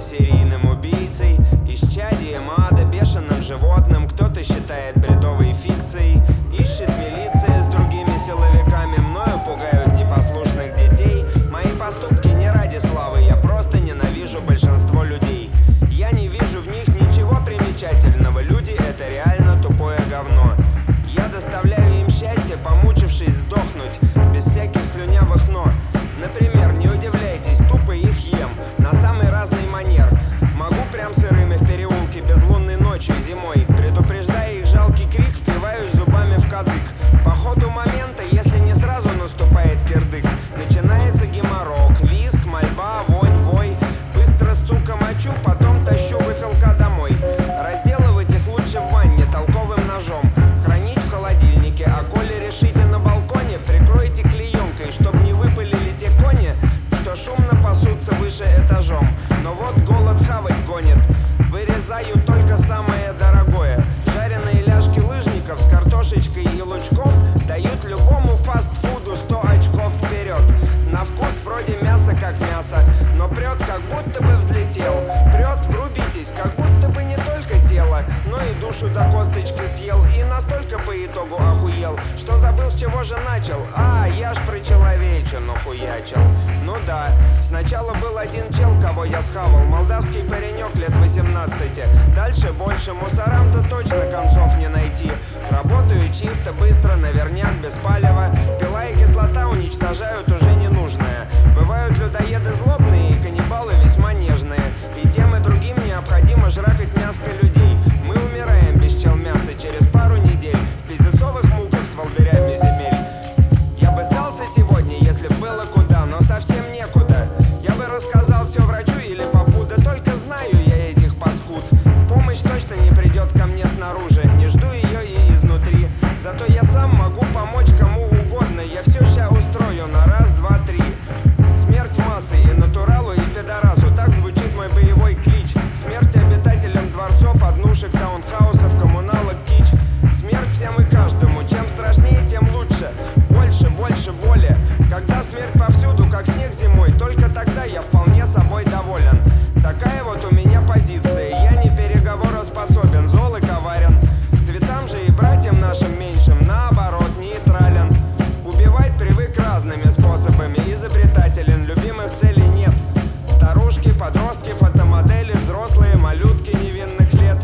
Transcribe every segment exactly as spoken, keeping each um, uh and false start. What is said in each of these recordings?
серийным убийцей, исчадием ада, бешеным животным. Кто-то считает бредовой фикцией. Ищет милиция с другими силовиками, мною пугают непослушных детей. Мои поступки не ради славы, я просто ненавижу большинство людей. Я не вижу в них ничего примечательного. Люди — это реально тупое говно. Я доставляю им счастье, помучившись сдохнуть без всяких слюнявых «но». Например, не удивляйтесь, тупо их ем на самый разный манер. Могу прям сырыми в переулке безлунной ночью зимой. Предупреждая их жалкий крик, впиваюсь зубами в кадык. По ходу момента, если не сразу наступает кирдык, начинается геморрок, визг, мольба, вонь, вой. Быстро сука мочу, потом тащу выфилка домой. Разделывать их лучше в ванне толковым ножом. Хранить в холодильнике, а коли решите на балконе, прикройте клеенкой, чтоб не выпалили те кони, что шумно пасутся выше этажом. Но вот голод хавать гонит. Вырезаю только самое дорогое. Жареные ляжки лыжников с картошечкой и лучком дают любому фастфуду сто очков вперед. На вкус вроде мясо как мясо, но прет как будто бы взлетел. Прет, врубитесь, как будто бы не только тело, но и душу до косточки съел. И настолько по итогу охуел, что забыл, с чего же начал. А, я ж про человечину хуячил. Ну да, сначала был один чел, кого я схавал. Молдавский паренек лет восемнадцати. Дальше больше мусорам-то точно концов не найти. Работаю чисто, быстро, наверняк, без палева. Пила и кислота уничтожают уже ненужное. Бывают людоеды злобные и каннибалы весьма нежные. И тем и другим необходимо жракать мяско людей. Мы умираем без чел мяса через пару недель в пиздецовых муках с волдырями земель. Я бы сдался сегодня, если было куда, но совсем некуда. Я бы рассказал все врачу или попу, да только знаю я этих паскуд. Помощь точно не придет ко мне снаружи, не жду ее и изнутри. Зато я сам могу помочь кому угодно, я все ща устрою на раз, два, три. Смерть массы и натуралу, и пидорасу, так звучит мой боевой клич. Смерть обитателям дворцов, однушек, таунхаусов, коммуналок, кич. Смерть всем и каждому, чем страшнее, тем лучше. Больше, больше боли. Когда смерть повсюду, как снег зимой, только тогда я вполне собой доволен. Такая вот у меня позиция, я не переговороспособен, зол и коварен. К цветам же и братьям нашим меньшим, наоборот, нейтрален. Убивать привык разными способами, изобретателен, любимых целей нет. Старушки, подростки, фотомодели, взрослые, малютки невинных лет.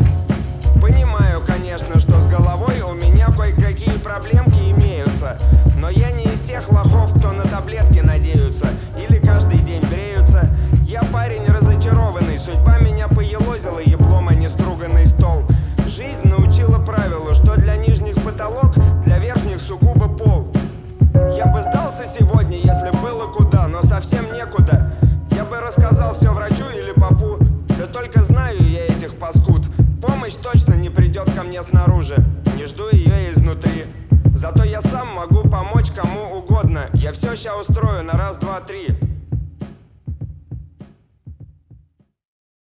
Понимаю, конечно, что с головой у меня кое-какие проблемки имеются. Но я не из тех лохов, кто на таблетки надеются или каждый день бреются. Я парень разочарованный, судьба меня поелозила еблом, а не струганный стол. Жизнь научила правилу, что для нижних потолок, для верхних сугубо пол. Я бы сдался сегодня, если было куда, но совсем некуда. Я бы рассказал все врачу или попу, да только знаю я этих паскуд. Помощь точно не придет ко мне снаружи, не жду ее изнутри. Зато я сам могу помочь кому угодно, я все ща устрою на раз, два, три.